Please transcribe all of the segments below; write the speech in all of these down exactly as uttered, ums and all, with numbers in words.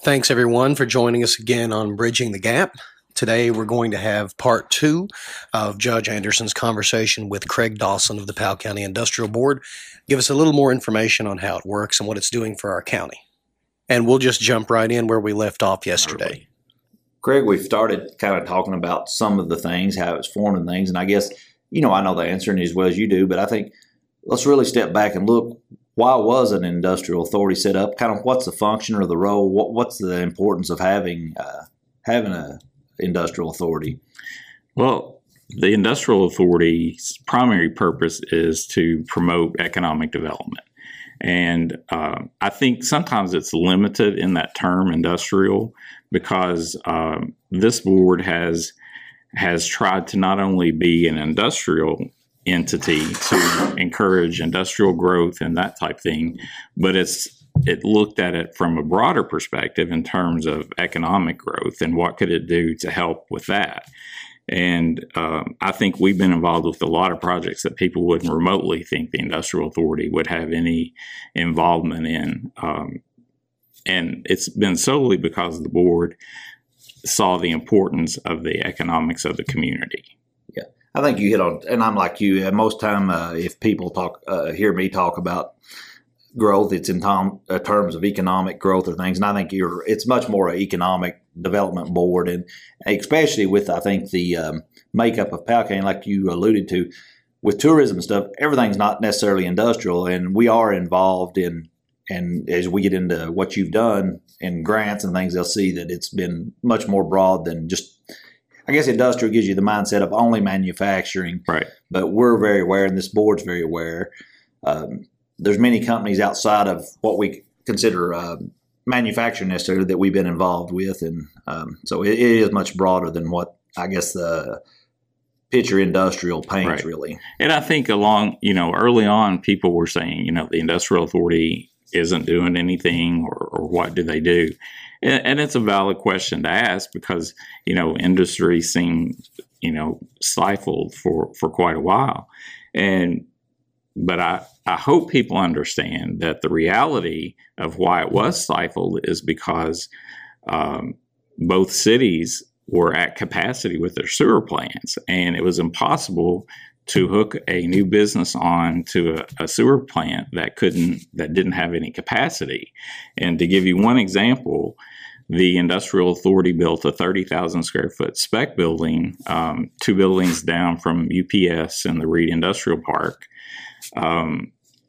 Thanks, everyone, for joining us again on Bridging the Gap. Today, we're going to have part two of Judge Anderson's conversation with Craig Dawson of the Powell County Industrial Board. Give us a little more information on how it works and what it's doing for our county. And we'll just jump right in where we left off yesterday. Craig, we've started kind of talking about some of the things, how it's formed and things. And I guess, you know, I know the answer as well as you do, but I think let's really step back and look. Why was an industrial authority set up? Kind of what's the function or the role? What, what's the importance of having uh, having a industrial authority? Well, the industrial authority's primary purpose is to promote economic development. And uh, I think sometimes it's limited in that term industrial because um, this board has has tried to not only be an industrial entity to encourage industrial growth and that type thing, but it's it looked at it from a broader perspective in terms of economic growth and what could it do to help with that. And um, I think we've been involved with a lot of projects that people wouldn't remotely think the industrial authority would have any involvement in. Um, and it's been solely because the board saw the importance of the economics of the community. Yeah, I think you hit on, and I'm like you, most time uh, if people talk, uh, hear me talk about growth, it's in tom, uh, terms of economic growth or things. And I think you're, it's much more an economic development board, and especially with, I think, the um, makeup of Powell County, like you alluded to, with tourism and stuff, everything's not necessarily industrial, and we are involved in, and as we get into what you've done in grants and things, they'll see that it's been much more broad than just, I guess industrial gives you the mindset of only manufacturing. Right. But we're very aware, and this board's very aware. Um, there's many companies outside of what we consider uh, manufacturing necessarily that we've been involved with. And um, so it, it is much broader than what I guess the picture industrial paints, right. Really. And I think along, you know, early on, people were saying, you know, the industrial authority isn't doing anything, or, or what do they do? And, and it's a valid question to ask because, you know, industry seemed, you know, stifled for, for quite a while. And, but I, I hope people understand that the reality of why it was stifled is because um, both cities were at capacity with their sewer plants, and it was impossible to hook a new business on to a, a sewer plant that couldn't, that didn't have any capacity. And to give you one example, the industrial authority built a thirty thousand square foot spec building, um, two buildings down from U P S in the Reed Industrial Park. Um,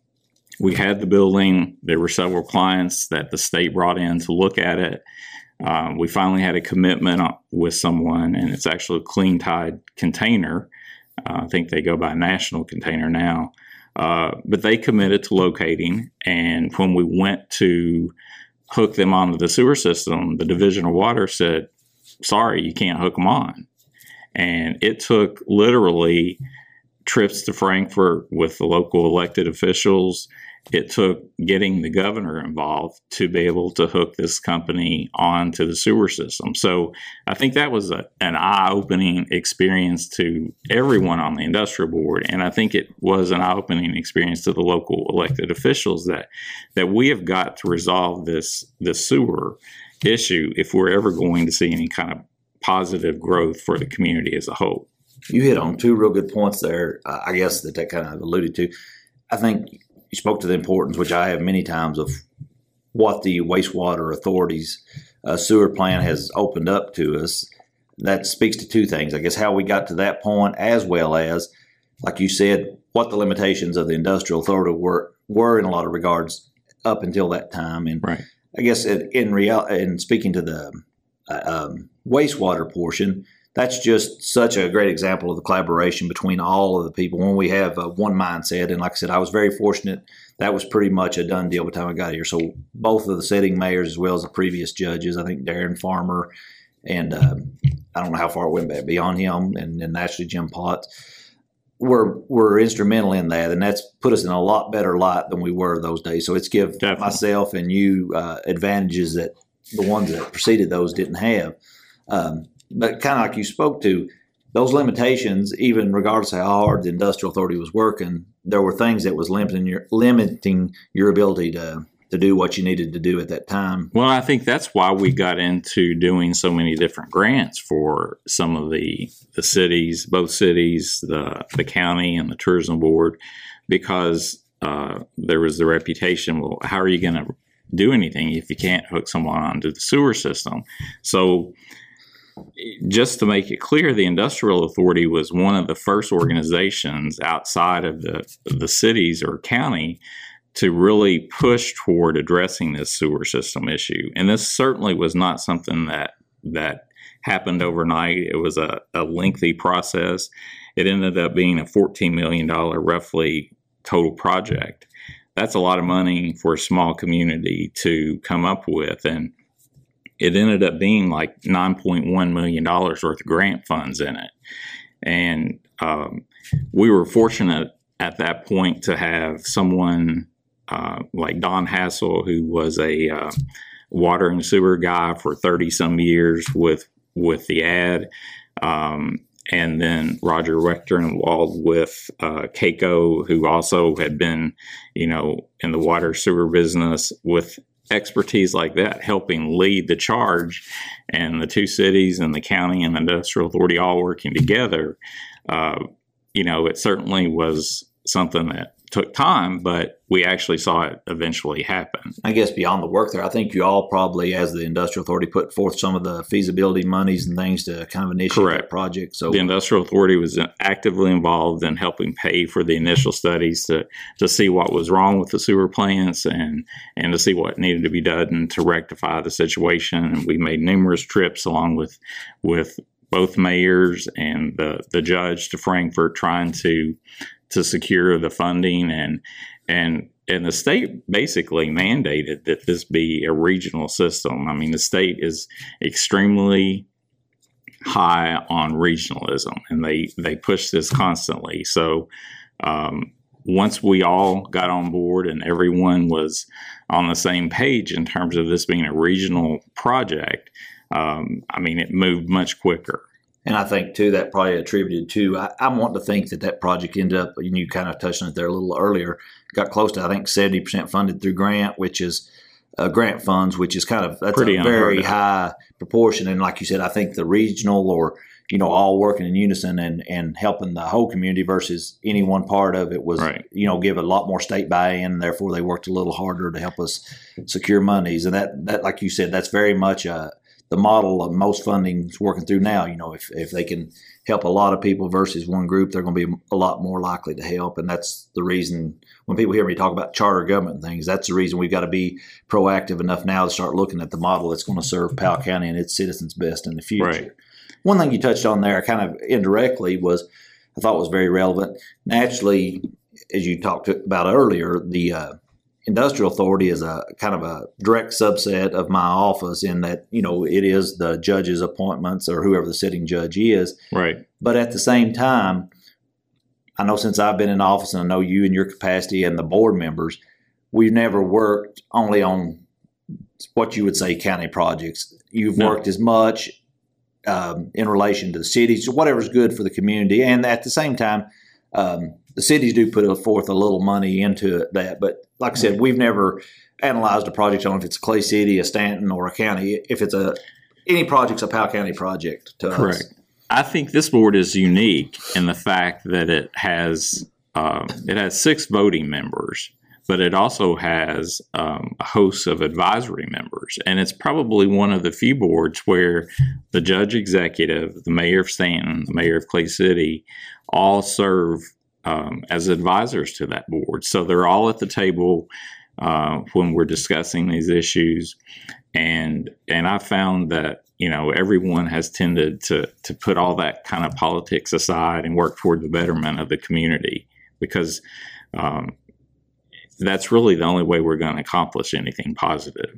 we had the building. There were several clients that the state brought in to look at it. Um, we finally had a commitment with someone, and it's actually a Clean Tide container. Uh, I think they go by National Container now. Uh, but they committed to locating, and when we went to hook them onto the sewer system, the Division of Water said, sorry, you can't hook them on. And it took literally trips to Frankfurt with the local elected officials. It took getting the governor involved to be able to hook this company onto the sewer system. So I think that was a, an eye-opening experience to everyone on the industrial board. And I think it was an eye-opening experience to the local elected officials that that we have got to resolve this, this sewer issue if we're ever going to see any kind of positive growth for the community as a whole. You hit on two real good points there, uh, I guess, that that kind of alluded to. I think you spoke to the importance, which I have many times, of what the wastewater authority's uh, sewer plant has opened up to us. That speaks to two things, I guess, how we got to that point, as well as, like you said, what the limitations of the industrial authority were, were in a lot of regards up until that time. And right. I guess in, in real, in speaking to the uh, um, wastewater portion, that's just such a great example of the collaboration between all of the people when we have uh, one mindset. And like I said, I was very fortunate. That was pretty much a done deal by the time I got here. So both of the sitting mayors as well as the previous judges, I think Darren Farmer and uh, I don't know how far it went back beyond him, and then actually Jim Potts, were were instrumental in that. And that's put us in a lot better light than we were those days. So it's give Definitely. myself and you uh, advantages that the ones that preceded those didn't have. Um, But kind of like you spoke to, those limitations, even regardless of how hard the industrial authority was working, there were things that was limiting your limiting your ability to to do what you needed to do at that time. Well, I think that's why we got into doing so many different grants for some of the the cities, both cities, the the county, and the tourism board, because uh, there was the reputation. Well, how are you going to do anything if you can't hook someone onto the sewer system? So, just to make it clear, the Industrial Authority was one of the first organizations outside of the the cities or county to really push toward addressing this sewer system issue. And this certainly was not something that that happened overnight. It was a, a lengthy process. It ended up being a fourteen million dollars roughly total project. That's a lot of money for a small community to come up with. And it ended up being like nine point one million dollars worth of grant funds in it. And um, we were fortunate at that point to have someone Uh, like Don Hassel, who was a uh, water and sewer guy for thirty some years with with the ad, um, and then Roger Wechternwald with uh, Keiko, who also had been, you know, in the water sewer business with expertise like that, helping lead the charge, and the two cities and the county and the Industrial Authority all working together. Uh, you know, it certainly was something that took time, but we actually saw it eventually happen. I guess beyond the work there, I think you all probably, as the Industrial Authority, put forth some of the feasibility monies and things to kind of initiate Correct. that project. So the Industrial Authority was actively involved in helping pay for the initial studies to to see what was wrong with the sewer plants and and to see what needed to be done to rectify the situation. And we made numerous trips along with with both mayors and the the judge to Frankfort, trying to to secure the funding, and and and the state basically mandated that this be a regional system. I mean, the state is extremely high on regionalism, and they they push this constantly. So um, once we all got on board and everyone was on the same page in terms of this being a regional project, um, I mean, it moved much quicker. And I think, too, that probably attributed to, I, I want to think that that project ended up, and you kind of touched on it there a little earlier, got close to, I think, seventy percent funded through grant, which is uh, grant funds, which is kind of, that's Pretty a very high proportion. And like you said, I think the regional or, you know, all working in unison and, and helping the whole community versus any one part of it was, right. you know, give a lot more state buy-in. Therefore, they worked a little harder to help us secure monies. And that, that like you said, that's very much a, the model of most funding is working through now. You know, if, if they can help a lot of people versus one group, they're going to be a lot more likely to help. And that's the reason when people hear me talk about charter government and things, that's the reason we've got to be proactive enough now to start looking at the model that's going to serve Powell County and its citizens best in the future. Right. One thing you touched on there kind of indirectly was, I thought was very relevant. Naturally, as you talked about earlier, the uh, Industrial Authority is a kind of a direct subset of my office in that, you know, it is the judge's appointments or whoever the sitting judge is. Right. But at the same time, I know since I've been in office, and I know you in your capacity and the board members, we've never worked only on what you would say county projects. You've no. worked as much um, in relation to the cities, whatever's good for the community. And at the same time, um, the cities do put forth a little money into that. But like I said, we've never analyzed a project on if it's a Clay City, a Stanton, or a county. If it's a any project's a Powell County project to Correct. us. I think this board is unique in the fact that it has um, it has six voting members, but it also has um, a host of advisory members. And it's probably one of the few boards where the judge executive, the mayor of Stanton, the mayor of Clay City, all serve um, as advisors to that board. So they're all at the table uh, when we're discussing these issues. And and I found that, you know, everyone has tended to to put all that kind of politics aside and work toward the betterment of the community, because um, that's really the only way we're going to accomplish anything positive.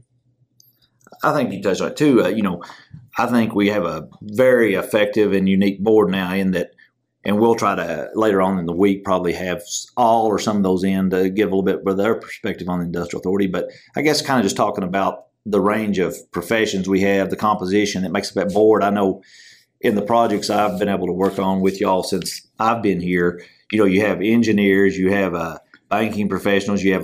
I think you touched on it too. Uh, you know, I think we have a very effective and unique board now in that, and we'll try to later on in the week probably have all or some of those in to give a little bit of their perspective on the Industrial Authority. But I guess kind of just talking about the range of professions we have, the composition that makes up that board. I know in the projects I've been able to work on with y'all since I've been here, you know, you have engineers, you have uh, banking professionals, you have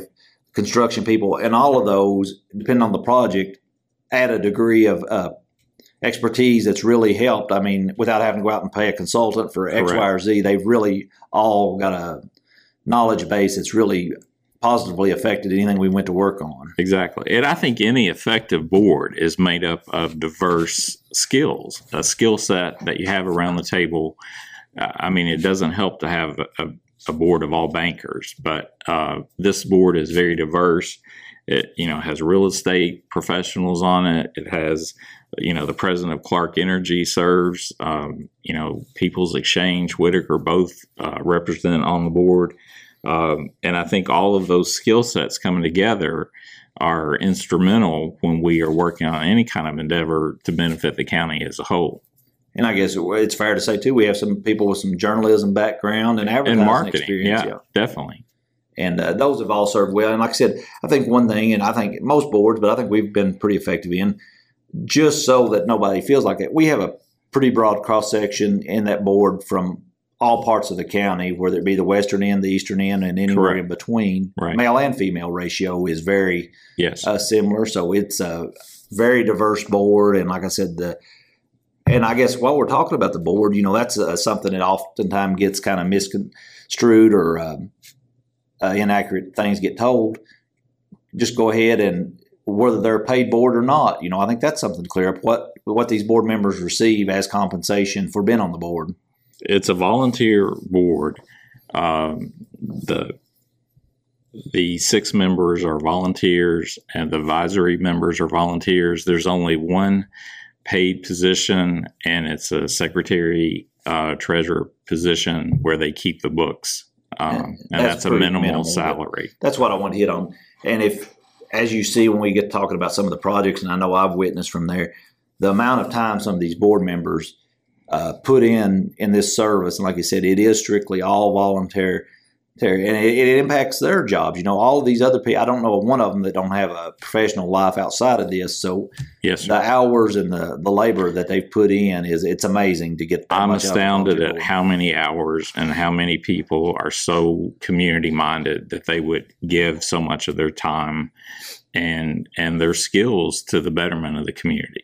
construction people, and all of those, depending on the project, add a degree of uh, expertise that's really helped. I mean, without having to go out and pay a consultant for X, Correct. Y, or Z, they've really all got a knowledge base that's really positively affected anything we went to work on. Exactly. And I think any effective board is made up of diverse skills, a skill set that you have around the table. Uh, I mean, it doesn't help to have a, a board of all bankers, but uh, this board is very diverse. It, you know, has real estate professionals on it. It has, you know, the president of Clark Energy serves, um, you know, People's Exchange, Whitaker, both uh, represent on the board. Um, and I think all of those skill sets coming together are instrumental when we are working on any kind of endeavor to benefit the county as a whole. And I guess it's fair to say, too, we have some people with some journalism background and advertising And marketing, experience. yeah, Yeah. definitely. And uh, those have all served well. And like I said, I think one thing, and I think most boards, but I think we've been pretty effective in, just so that nobody feels like it, we have a pretty broad cross-section in that board from all parts of the county, whether it be the western end, the eastern end, and anywhere Correct. in between. Right. Male and female ratio is very Yes. uh, similar. So it's a very diverse board. And like I said, the and I guess while we're talking about the board, you know, that's uh, something that oftentimes gets kind of misconstrued or um, uh, inaccurate things get told. Just go ahead and whether they're a paid board or not, you know, I think that's something to clear up what what these board members receive as compensation for being on the board. It's a volunteer board. Um, the the six members are volunteers, and the advisory members are volunteers. There's only one paid position, and it's a secretary uh, treasurer position where they keep the books, um, and, that's that's, a pretty minimal, minimal, salary. That's what I want to hit on. And if, as you see when we get talking about some of the projects, and I know I've witnessed from there, the amount of time some of these board members uh, put in in this service, and like you said, it is strictly all voluntary, and it, it impacts their jobs. You know, all of these other people, I don't know one of them that don't have a professional life outside of this. So Yes, sir. the hours and the, the labor that they've put in is it's amazing to get that I'm much out of a astounded volunteer at board. how many hours and how many people are so community minded that they would give so much of their time and and their skills to the betterment of the community.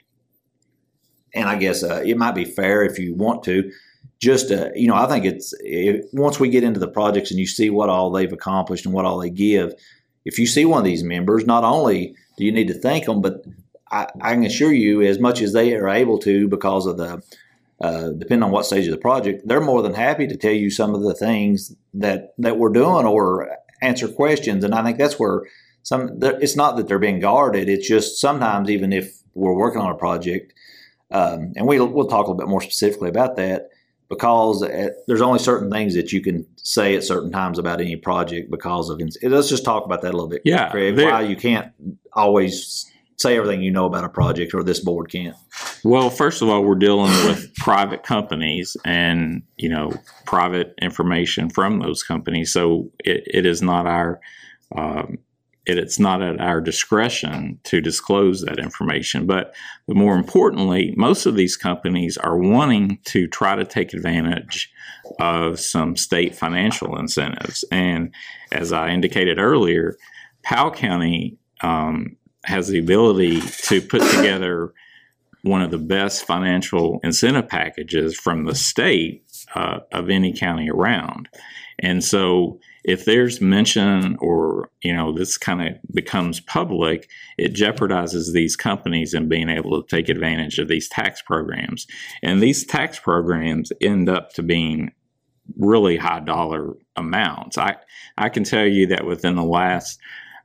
And I guess uh, it might be fair if you want to, just uh, you know, I think it's it, once we get into the projects and you see what all they've accomplished and what all they give, if you see one of these members, not only do you need to thank them, but I, I can assure you, as much as they are able to, because of the uh, depending on what stage of the project, they're more than happy to tell you some of the things that that we're doing or answer questions. And I think that's where some. It's not that they're being guarded; it's just sometimes even if we're working on a project. Um, and we'll, we'll talk a little bit more specifically about that because at, there's only certain things that you can say at certain times about any project because of – let's just talk about that a little bit, Yeah, Craig, why you can't always say everything you know about a project or this board can't. Well, first of all, we're dealing with private companies and, you know, private information from those companies. So it, it is not our um, – It, it's not at our discretion to disclose that information. But, but more importantly, most of these companies are wanting to try to take advantage of some state financial incentives. And as I indicated earlier, Powell County um, has the ability to put together one of the best financial incentive packages from the state uh, of any county around. And so if there's mention or, you know, this kind of becomes public, it jeopardizes these companies in being able to take advantage of these tax programs. And these tax programs end up to being really high dollar amounts. I, I can tell you that within the last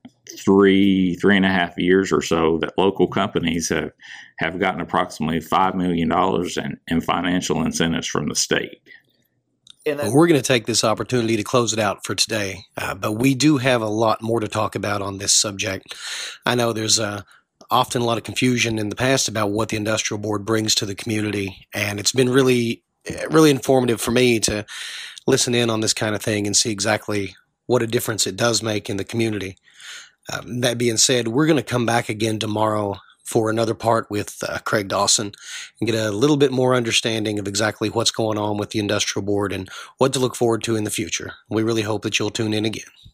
three, three and a half years or so, that local companies have, have gotten approximately five million dollars in, in financial incentives from the state. Well, we're going to take this opportunity to close it out for today, uh, but we do have a lot more to talk about on this subject. I know there's uh, often a lot of confusion in the past about what the industrial board brings to the community, and it's been really, really informative for me to listen in on this kind of thing and see exactly what a difference it does make in the community. Um, that being said, we're going to come back again tomorrow for another part with uh, Craig Dawson and get a little bit more understanding of exactly what's going on with the industrial board and what to look forward to in the future. We really hope that you'll tune in again.